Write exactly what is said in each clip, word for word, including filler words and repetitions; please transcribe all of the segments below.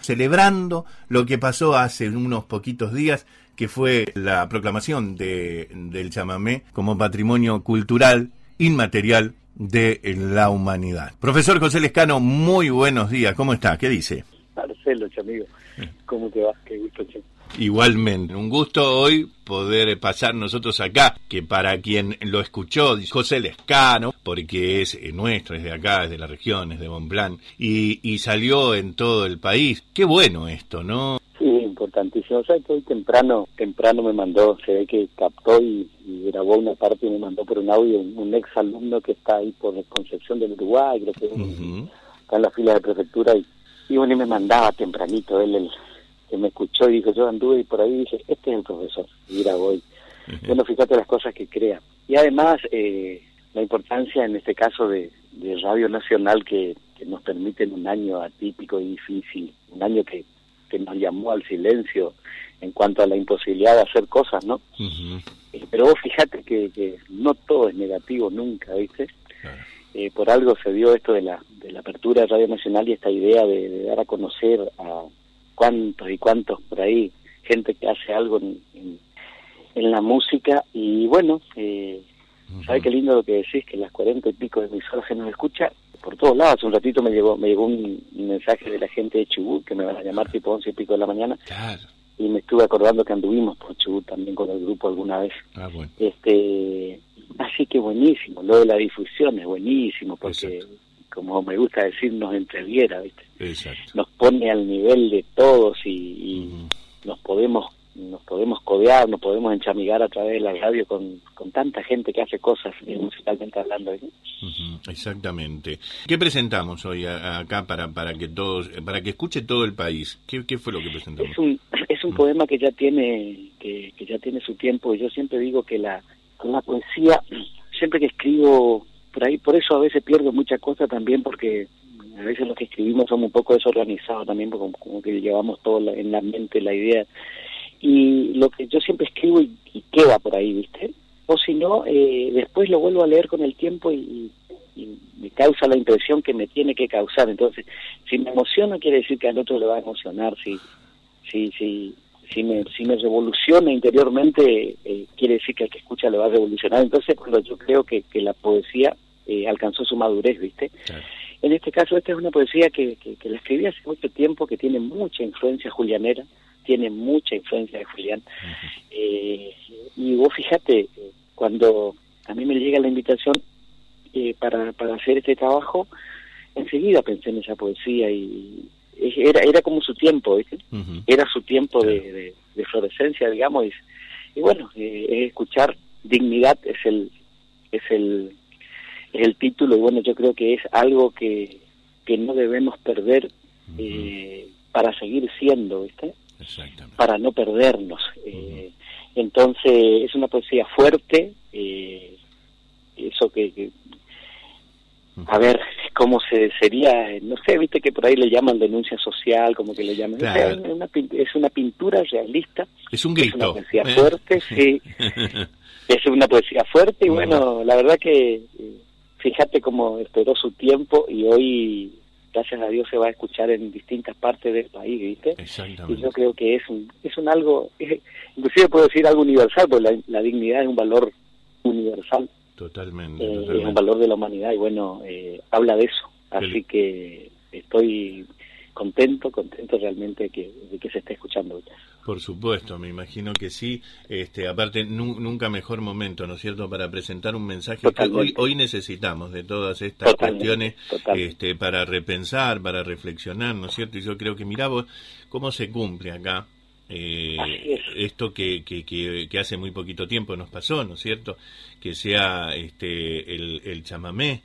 celebrando lo que pasó hace unos poquitos días, que fue la proclamación de, del chamamé como patrimonio cultural inmaterial de la humanidad. Profesor José Lescano, muy buenos días, ¿cómo está? ¿Qué dice? Marcelo, amigo, ¿cómo te va? Qué gusto, che. Igualmente, un gusto hoy poder pasar nosotros acá, que para quien lo escuchó, José Lescano, porque es nuestro, es de acá, es de la región, es de Bonpland, y, y salió en todo el país. Qué bueno esto, ¿no? Sí, importantísimo. O sea, que hoy temprano, temprano me mandó, se ve que captó y, y grabó una parte y me mandó por un audio un, un ex alumno que está ahí por Concepción del Uruguay, creo que uh-huh. está en la fila de prefectura, y, y bueno, y me mandaba tempranito él el... que me escuchó y dijo, yo anduve y por ahí dije, este es el profesor, y grabó hoy. Uh-huh. Bueno, fíjate las cosas que crea. Y además, eh, la importancia en este caso de, de Radio Nacional, que, que nos permite en un año atípico y difícil, un año que, que nos llamó al silencio en cuanto a la imposibilidad de hacer cosas, ¿no? Uh-huh. Eh, pero vos fíjate que, que no todo es negativo nunca, ¿viste? Claro. Eh, por algo se dio esto de la, de la apertura de Radio Nacional y esta idea de, de dar a conocer a cuántos y cuántos por ahí, gente que hace algo en, en, en la música. Y bueno, eh, uh-huh. ¿sabes qué lindo lo que decís? Que las cuarenta y pico de emisoras que nos escucha por todos lados. Hace un ratito me llegó me llegó un, un mensaje de la gente de Chubut, que me van a llamar tipo once y pico de la mañana. Claro. Y me estuve acordando que anduvimos por Chubut también con el grupo alguna vez. Ah, bueno. Este, así que buenísimo, lo de la difusión es buenísimo, porque... Exacto. Como me gusta decir, nos entreviera, ¿viste? Exacto. Nos pone al nivel de todos y, y uh-huh. nos podemos nos podemos codear, nos podemos enchamigar a través de la radio con, con tanta gente que hace cosas eh, musicalmente hablando. Uh-huh. Exactamente. ¿Qué presentamos hoy a, a acá para para que todos para que escuche todo el país? ¿Qué, qué fue lo que presentamos? Es un es un uh-huh. poema que ya tiene que, que ya tiene su tiempo, y yo siempre digo que la con la poesía, siempre que escribo por ahí, por eso a veces pierdo muchas cosas también, porque a veces los que escribimos somos un poco desorganizados también, porque como, como que llevamos todo la, en la mente la idea, y lo que yo siempre escribo y, y queda por ahí, ¿viste? O si no, eh, después lo vuelvo a leer con el tiempo y, y me causa la impresión que me tiene que causar. Entonces, si me emociona, quiere decir que al otro le va a emocionar. Si si si si me si me revoluciona interiormente, eh, quiere decir que al que escucha le va a revolucionar. Entonces, cuando yo creo que, que la poesía eh, alcanzó su madurez, ¿viste? Claro. En este caso, esta es una poesía que, que, que la escribí hace mucho tiempo, que tiene mucha influencia julianera, tiene mucha influencia de Julián. Uh-huh. Eh, y vos fíjate, cuando a mí me llega la invitación eh, para, para hacer este trabajo, enseguida pensé en esa poesía y era era como su tiempo, ¿viste? Uh-huh. Era su tiempo claro. de, de, de florescencia, digamos, y, y bueno, eh, es escuchar Dignidad es el es el es el título, y bueno, yo creo que es algo que, que no debemos perder uh-huh. eh, para seguir siendo, ¿viste? Exactamente. Para no perdernos. Uh-huh. Eh, entonces, es una poesía fuerte, eh, eso que, que uh-huh. a ver, cómo se sería, no sé, viste que por ahí le llaman denuncia social, como que le llaman, claro. o sea, una, es una pintura realista. Es un grito. Es una poesía ¿eh? fuerte, sí. Es una poesía fuerte y bueno, bueno la verdad que fíjate cómo esperó su tiempo y hoy, gracias a Dios, se va a escuchar en distintas partes del país, ¿viste? Exactamente. Y yo creo que es un es un algo, es, inclusive puedo decir algo universal, porque la, la dignidad es un valor universal. Totalmente, eh, totalmente. Es un valor de la humanidad y bueno, eh, habla de eso. Así El... que estoy contento, contento realmente que, de que se esté escuchando. Por supuesto, me imagino que sí. Este, aparte, nu- nunca mejor momento, ¿no es cierto?, para presentar un mensaje Totalmente. que hoy hoy necesitamos de todas estas Totalmente. cuestiones Totalmente. este para repensar, para reflexionar, ¿no es cierto? Y yo creo que mirá vos cómo se cumple acá eh, esto que, que, que, que hace muy poquito tiempo nos pasó, ¿no es cierto?, que sea este el, el chamamé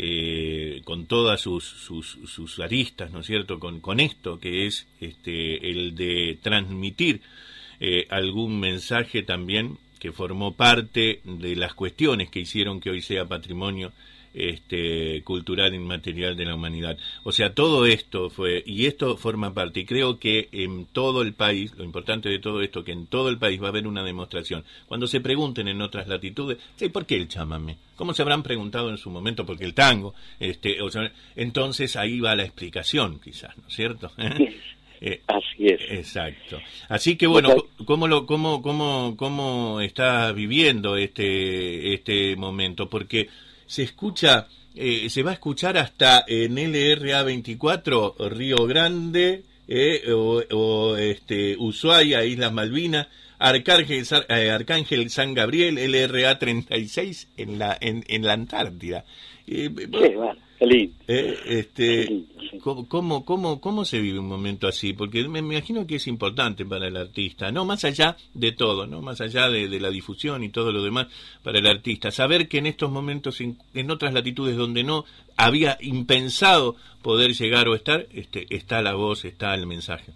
eh, con todas sus, sus sus aristas, ¿no es cierto?, con con esto que es este el de transmitir eh, algún mensaje también que formó parte de las cuestiones que hicieron que hoy sea patrimonio este cultural inmaterial de la humanidad. O sea, todo esto fue, y esto forma parte, y creo que en todo el país, lo importante de todo esto, que en todo el país va a haber una demostración. Cuando se pregunten en otras latitudes, ¿sí, por qué el chamamé? ¿Cómo se habrán preguntado en su momento por qué el tango? Este, o sea, entonces ahí va la explicación, quizás, ¿no es cierto? Eh, así es. Exacto. Así que bueno, ¿cómo lo cómo cómo cómo estás viviendo este este momento? Porque se escucha eh, se va a escuchar hasta en L R A veinticuatro, Río Grande, eh, o, o este Ushuaia, Islas Malvinas, Arcángel, eh, Arcángel San Gabriel, L R A treinta y seis en la en, en la Antártida. Eh, sí, bueno, qué lindo. Eh, este, qué lindo, sí. ¿cómo, cómo, cómo, ¿Cómo se vive un momento así? Porque me, me imagino que es importante para el artista, no más allá de todo, no más allá de, de la difusión y todo lo demás, para el artista, saber que en estos momentos, en, en otras latitudes donde no había impensado poder llegar o estar, este, está la voz, está el mensaje.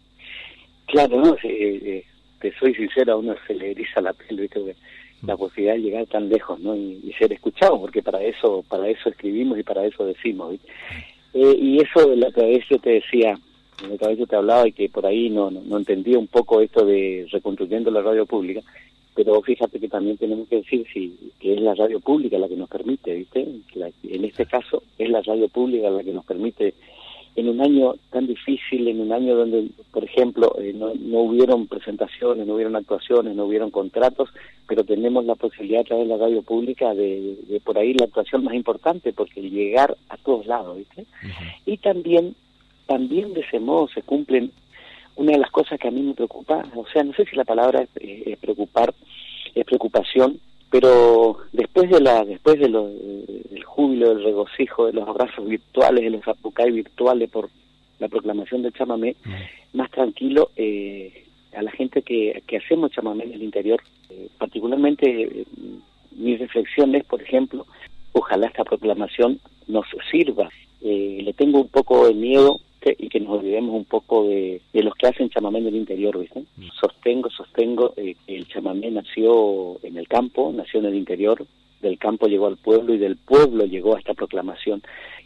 Claro, no, eh, eh, te soy sincero, a uno se le eriza la piel, ¿viste? Porque la posibilidad de llegar tan lejos, ¿no? Y, y ser escuchado, porque para eso para eso escribimos y para eso decimos, ¿viste? Eh, y eso, la otra vez yo te decía, la otra vez yo te hablaba y que por ahí no, no, no entendía un poco esto de reconstruyendo la radio pública, pero fíjate que también tenemos que decir si que es la radio pública la que nos permite, ¿viste? La, en este caso es la radio pública la que nos permite, en un año tan difícil, en un año donde, por ejemplo, eh, no, no hubieron presentaciones, no hubieron actuaciones, no hubieron contratos, pero tenemos la posibilidad a través de la radio pública de, de, de por ahí la actuación más importante, porque llegar a todos lados, ¿viste? Uh-huh. Y también, también de ese modo se cumplen una de las cosas que a mí me preocupa, o sea, no sé si la palabra es, es preocupar, es preocupación, pero después de la después de lo, del júbilo, del regocijo, de los abrazos virtuales, de los apucay virtuales por la proclamación del chamamé, mm. más tranquilo, eh, a la gente que, que hacemos chamamé en el interior, eh, particularmente eh, mi reflexión es, por ejemplo, ojalá esta proclamación nos sirva. Eh, le tengo un poco de miedo que, y que nos olvidemos un poco de, de los que hacen chamamé en el interior, ¿viste? Mm. Sostengo, sostengo eh, que el chamamé nació en el campo, nació en el interior, del campo llegó al pueblo y del pueblo llegó a esta proclamación.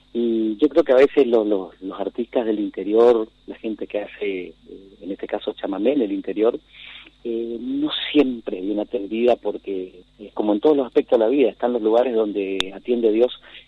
Y yo creo que a veces los, los, los artistas del interior, la gente que hace, eh, en este caso chamamé en el interior, eh, no siempre viene atendida porque, eh, como en todos los aspectos de la vida, están los lugares donde atiende Dios.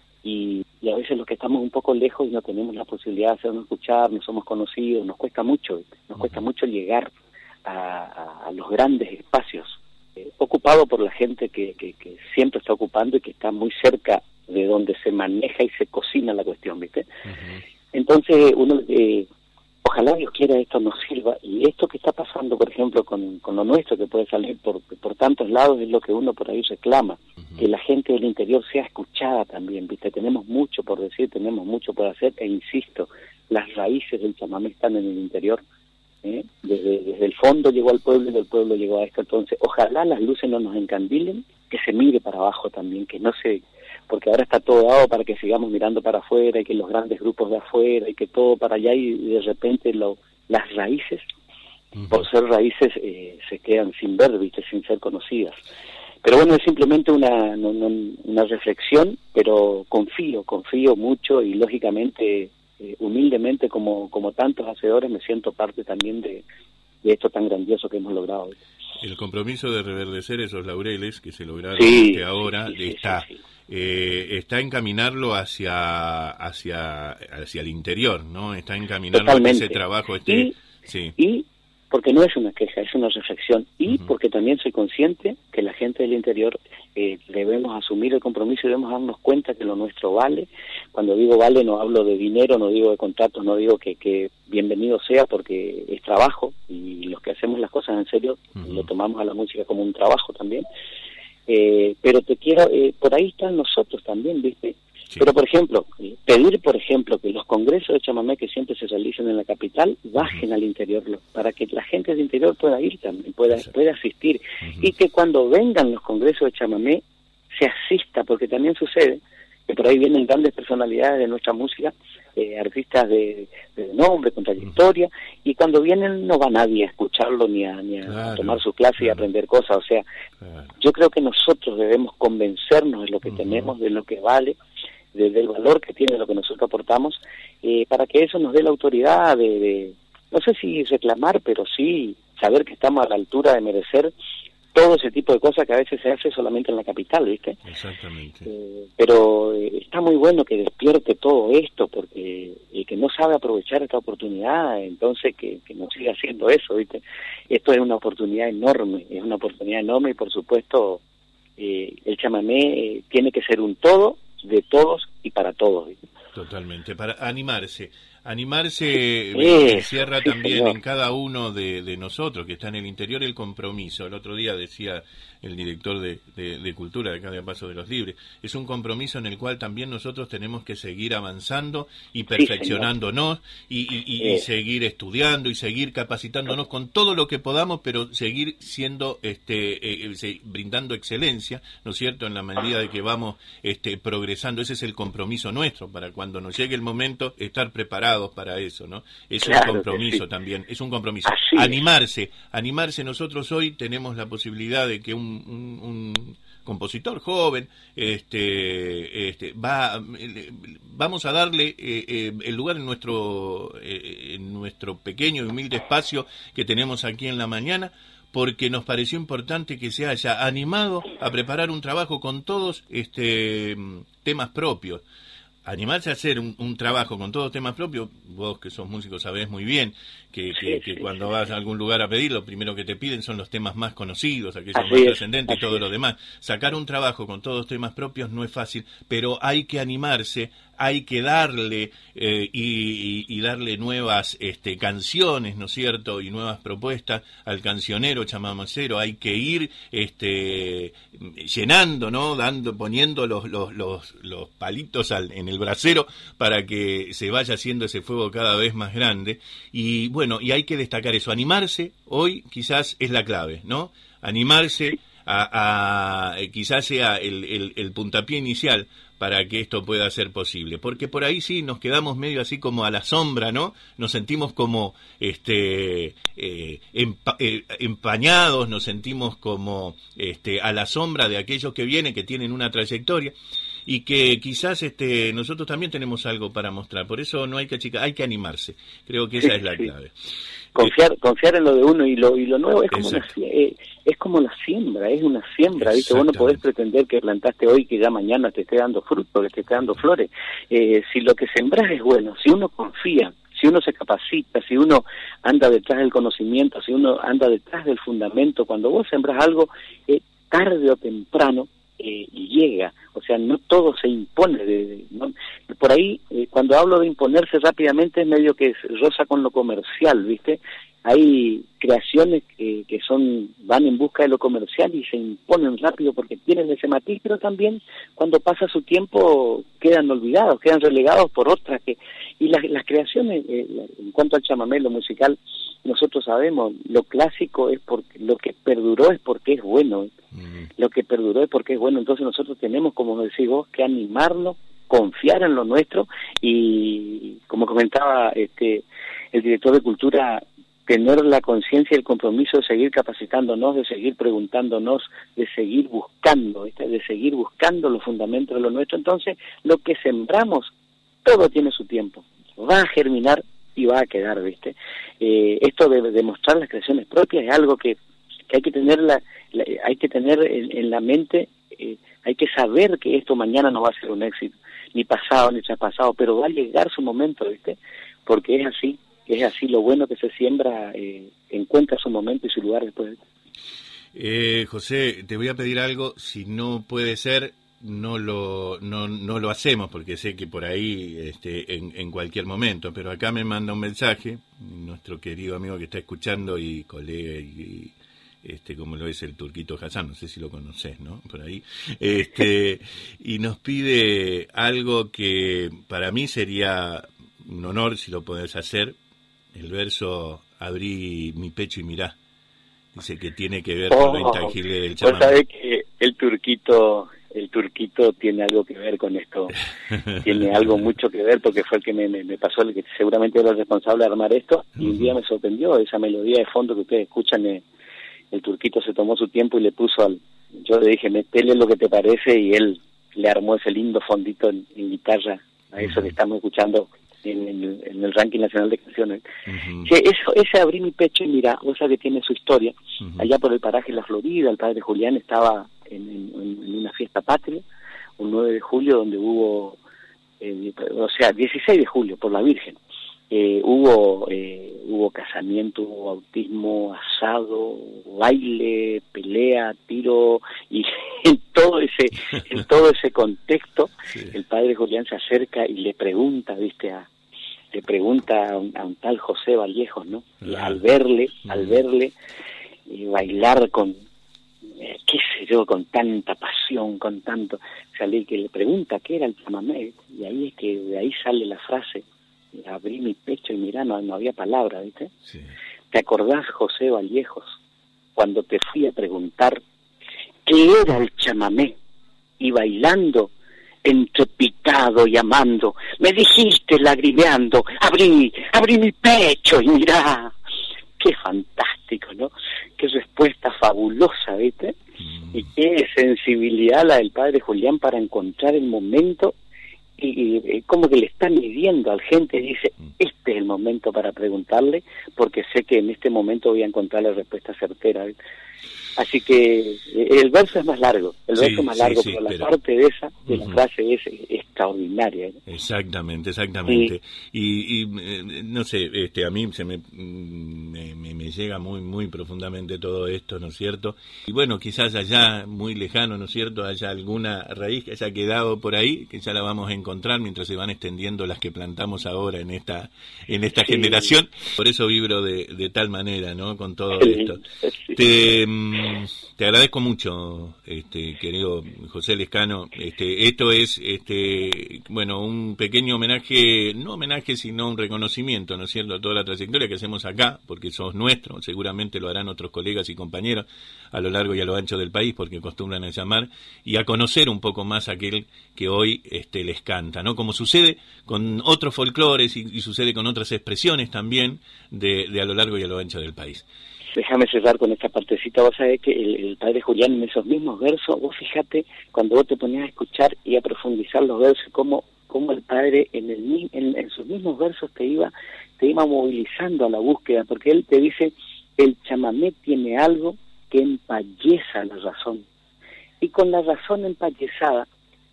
Y, y a veces los que estamos un poco lejos y no tenemos la posibilidad de hacernos escuchar, no somos conocidos, nos cuesta mucho, nos cuesta mucho llegar a, a, a los grandes espacios, eh, ocupado por la gente que, que, que siempre está ocupando y que está muy cerca de donde se maneja y se cocina la cuestión, ¿viste? Uh-huh. Entonces, uno, eh, ojalá Dios quiera esto nos sirva, y esto que está pasando, por ejemplo, con, con lo nuestro, que puede salir por, por tantos lados, es lo que uno por ahí reclama, uh-huh. que la gente del interior sea escuchada también, ¿viste? Tenemos mucho por decir, tenemos mucho por hacer, e insisto, las raíces del chamamé están en el interior, ¿eh? Desde, desde el fondo llegó al pueblo y del pueblo llegó a esto. Entonces, ojalá las luces no nos encandilen, que se mire para abajo también, que no se... porque ahora está todo dado para que sigamos mirando para afuera y que los grandes grupos de afuera y que todo para allá, y de repente lo, las raíces, uh-huh. por ser raíces, eh, se quedan sin ver, ¿viste? Sin ser conocidas. Pero bueno, es simplemente una, no, no, una reflexión, pero confío, confío mucho y lógicamente, eh, humildemente, como, como tantos hacedores, me siento parte también de, de esto tan grandioso que hemos logrado. El compromiso de reverdecer esos laureles que se lograron sí, que ahora sí, sí, está... Sí, sí. Eh, está encaminarlo hacia hacia hacia el interior, ¿no? Está encaminarlo a que ese trabajo esté... Y, sí. y porque no es una queja, es una reflexión, y uh-huh. porque también soy consciente que la gente del interior eh, debemos asumir el compromiso y debemos darnos cuenta que lo nuestro vale. Cuando digo vale, no hablo de dinero, no digo de contratos, no digo que, que bienvenido sea, porque es trabajo, y los que hacemos las cosas en serio, uh-huh. lo tomamos a la música como un trabajo también. Eh, pero te quiero, eh, por ahí están nosotros también, ¿viste? Sí. Pero, por ejemplo, eh, pedir, por ejemplo, que los congresos de chamamé que siempre se realicen en la capital bajen uh-huh. al interior, para que la gente del interior pueda ir también, pueda, pueda asistir, uh-huh. y que cuando vengan los congresos de chamamé se asista, porque también sucede que por ahí vienen grandes personalidades de nuestra música, eh, artistas de, de nombre, con trayectoria, uh-huh. y cuando vienen no va nadie a escucharlo ni a, ni a claro, tomar su clase claro. y aprender cosas. O sea, claro. yo creo que nosotros debemos convencernos de lo que uh-huh. tenemos, de lo que vale, de, del valor que tiene lo que nosotros aportamos, eh, para que eso nos dé la autoridad de, de, no sé si reclamar, pero sí saber que estamos a la altura de merecer todo ese tipo de cosas que a veces se hace solamente en la capital, ¿viste? Exactamente. Eh, pero eh, está muy bueno que despierte todo esto, porque el que no sabe aprovechar esta oportunidad, entonces que, que no siga haciendo eso, ¿viste? Esto es una oportunidad enorme, es una oportunidad enorme y por supuesto eh, el chamamé eh, tiene que ser un todo de todos y para todos, ¿viste? Totalmente, para animarse. Animarse sí, encierra sí, también señor. en cada uno de, de nosotros que está en el interior el compromiso. El otro día decía el director de, de, de Cultura de acá de Paso de los Libres, es un compromiso en el cual también nosotros tenemos que seguir avanzando y perfeccionándonos sí, y, y, y, y seguir estudiando y seguir capacitándonos con todo lo que podamos, pero seguir siendo, este, eh, eh, brindando excelencia, ¿no es cierto?, en la medida de que vamos este, progresando. Ese es el compromiso nuestro, para cuando nos llegue el momento estar preparados para eso, ¿no? Es claro, un compromiso sí. también, es un compromiso. Así animarse, es. animarse. Nosotros hoy tenemos la posibilidad de que un, un, un compositor joven, este, este, va, vamos a darle eh, eh, el lugar en nuestro, eh, en nuestro pequeño y humilde espacio que tenemos aquí en la mañana, porque nos pareció importante que se haya animado a preparar un trabajo con todos este temas propios. Animarse a hacer un, un trabajo con todos temas propios, vos que sos músico sabés muy bien que, que, que cuando vas a algún lugar a pedir, lo primero que te piden son los temas más conocidos, aquellos así más es, trascendentes y todo es. Lo demás. Sacar un trabajo con todos temas propios no es fácil, pero hay que animarse, hay que darle eh, y, y, y darle nuevas este, canciones, ¿no es cierto?, y nuevas propuestas al cancionero chamamacero. Hay que ir este, llenando, ¿no?, dando, poniendo los, los, los, los palitos al, en el brasero para que se vaya haciendo ese fuego cada vez más grande. Y bueno, y hay que destacar eso. Animarse hoy quizás es la clave, ¿no? Animarse a, a quizás sea el, el, el puntapié inicial para que esto pueda ser posible, porque por ahí sí nos quedamos medio así como a la sombra, ¿no? Nos sentimos como este eh, empa eh, empañados, nos sentimos como este a la sombra de aquellos que vienen, que tienen una trayectoria y que quizás este nosotros también tenemos algo para mostrar. Por eso no hay que achicar, hay que animarse. Creo que esa sí, es la sí. clave. Confiar, confiar en lo de uno y lo y lo nuevo es como una, eh, es como la siembra, es una siembra, ¿viste? Vos no podés pretender que plantaste hoy que ya mañana te esté dando fruto, que te esté dando flores. Eh, si lo que sembrás es bueno, si uno confía, si uno se capacita, si uno anda detrás del conocimiento, si uno anda detrás del fundamento, cuando vos sembras algo, eh, tarde o temprano eh, llega. O sea, no todo se impone. De, de, ¿no? Por ahí, eh, cuando hablo de imponerse rápidamente, es medio que roza con lo comercial, ¿viste? Hay creaciones que, que son van en busca de lo comercial y se imponen rápido porque tienen ese matiz, pero también cuando pasa su tiempo quedan olvidados, quedan relegados por otras. que Y las, las creaciones, eh, en cuanto al chamamé, lo musical, nosotros sabemos, lo clásico es porque lo que perduró es porque es bueno, mm. lo que perduró es porque es bueno. Entonces nosotros tenemos, como decís vos, que animarnos, confiar en lo nuestro y, como comentaba este el director de Cultura, tener la conciencia y el compromiso de seguir capacitándonos, de seguir preguntándonos, de seguir buscando, ¿viste? de seguir buscando los fundamentos de lo nuestro. Entonces, lo que sembramos, todo tiene su tiempo, va a germinar y va a quedar, ¿viste? Eh, esto de demostrar las creaciones propias es algo que, que hay que tener, la, la, hay que tener en, en la mente, eh, hay que saber que esto mañana no va a ser un éxito, ni pasado ni traspasado, pero va a llegar su momento, ¿viste? Porque es así. Es así, lo bueno que se siembra eh, encuentra su momento y su lugar después. Eh, José, te voy a pedir algo, si no puede ser, no lo no, no lo hacemos, porque sé que por ahí este, en, en cualquier momento, pero acá me manda un mensaje, nuestro querido amigo que está escuchando y colega y, y este como lo es el Turquito Hassan, no sé si lo conoces, ¿no? Por ahí, este y nos pide algo que para mí sería un honor si lo podés hacer. El verso abrí mi pecho y mirá, dice que tiene que ver oh, con lo intangible del chamamé. Vos sabés que el turquito, el turquito tiene algo que ver con esto, tiene algo mucho que ver porque fue el que me, me, me pasó, el que seguramente era el responsable de armar esto, y uh-huh. un día me sorprendió esa melodía de fondo que ustedes escuchan, eh, el turquito se tomó su tiempo y le puso al, yo le dije, metele lo que te parece, y él le armó ese lindo fondito en, en guitarra, a eso uh-huh. que estamos escuchando en el, en el ranking nacional de canciones. Uh-huh. Que eso, ese Abrí mi pecho y mira, o sea que tiene su historia. Uh-huh. Allá por el paraje La Florida, el padre Julián estaba en, en, en una fiesta patria, un nueve de julio, donde hubo, eh, o sea, dieciséis de julio, por la Virgen. Eh, hubo eh, hubo casamiento, hubo bautismo, asado, baile, pelea, tiro, y en todo ese en todo ese contexto, sí. El padre Julián se acerca y le pregunta, viste, a le pregunta a un, a un tal José Vallejos, ¿no? Y ah. al verle, mm. al verle y bailar con eh, qué sé yo, con tanta pasión, con tanto, o sea, le, que le pregunta qué era el chamamé, y ahí es que de ahí sale la frase: abrí mi pecho y mirá, no, no había palabra, ¿viste? Sí. ¿Te acordás, José Vallejos, cuando te fui a preguntar qué era el chamamé? Y bailando, entrepitado y amando, me dijiste lagrimeando, abrí, abrí mi pecho y mirá. Qué fantástico, ¿no? Qué respuesta fabulosa, ¿viste? Mm. Y qué sensibilidad la del padre Julián para encontrar el momento. Y, y como que le está midiendo al gente y dice, este es el momento para preguntarle, porque sé que en este momento voy a encontrar la respuesta certera. Así que el verso es más largo, el verso sí, es más largo, sí, sí, pero la pero... parte de esa, de uh-huh. la frase es extraordinaria, ¿no? Exactamente, exactamente. Sí. Y, y eh, no sé, este, a mí se me, me, me, me llega muy, muy profundamente todo esto, ¿no es cierto? Y bueno, quizás allá, muy lejano, ¿no es cierto?, haya alguna raíz que haya quedado por ahí, que ya la vamos a encontrar mientras se van extendiendo las que plantamos ahora en esta, en esta sí. generación. Por eso vibro de, de tal manera, ¿no?, con todo sí. esto. Sí. Te... Te agradezco mucho, este, querido José Lescano. Este, esto es, este, bueno, un pequeño homenaje, no homenaje, sino un reconocimiento, ¿no es cierto?, a toda la trayectoria que hacemos acá, porque sos nuestro, seguramente lo harán otros colegas y compañeros a lo largo y a lo ancho del país, porque acostumbran a llamar, y a conocer un poco más a aquel que hoy este, les canta, ¿no? Como sucede con otros folclores y, y sucede con otras expresiones también de, de a lo largo y a lo ancho del país. Déjame cerrar con esta partecita. Vos sabés que el, el padre Julián, en esos mismos versos, vos fíjate, cuando vos te ponías a escuchar y a profundizar los versos, cómo, cómo el padre en, el, en, en sus mismos versos te iba, te iba movilizando a la búsqueda, porque él te dice, el chamamé tiene algo que empalleza la razón. Y con la razón empallezada,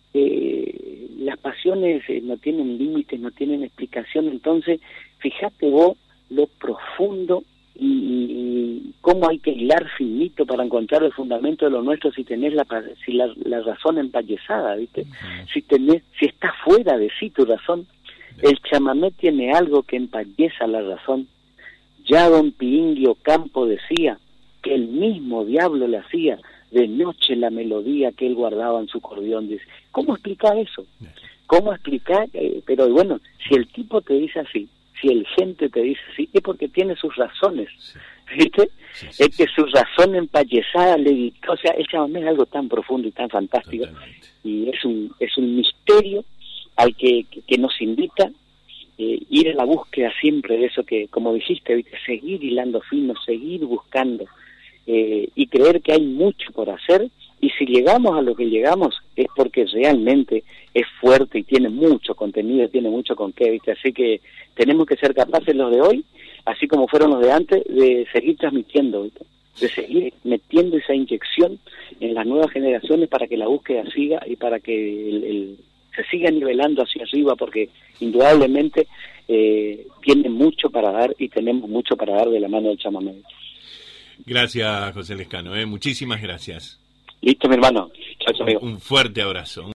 eh, las pasiones eh, no tienen límites, no tienen explicación. Entonces, fíjate vos lo profundo y, y cómo hay que hilar finito para encontrar el fundamento de lo nuestro si tenés la si la, la razón empallezada, ¿viste? Uh-huh. Si tenés, si está fuera de sí tu razón. Yeah. El chamamé tiene algo que empalleza la razón. Ya don Piinguio Campo decía que el mismo diablo le hacía de noche la melodía que él guardaba en su cordión. Dice, ¿cómo explicar eso? Yeah. ¿Cómo explicar? Eh, pero bueno, si el tipo te dice así, si el gente te dice así, es porque tiene sus razones, sí. ¿Viste? Sí, sí, es que sí. Su razón empallezada le dictó, o sea, el chamamé es algo tan profundo y tan fantástico. Totalmente. Y es un es un misterio al que, que, que nos invita eh, ir a la búsqueda siempre de eso que, como dijiste, ¿viste? Seguir hilando fino, seguir buscando eh, y creer que hay mucho por hacer. Y si llegamos a lo que llegamos es porque realmente es fuerte y tiene mucho contenido, tiene mucho con qué, ¿viste? Así que tenemos que ser capaces los de hoy, así como fueron los de antes, de seguir transmitiendo, ¿viste? De seguir metiendo esa inyección en las nuevas generaciones para que la búsqueda siga y para que el, el, se siga nivelando hacia arriba, porque indudablemente eh, tiene mucho para dar y tenemos mucho para dar de la mano del chamamé. Gracias, José Lescano, ¿eh? Muchísimas gracias. Listo, mi hermano. Chao, amigo. Un fuerte abrazo.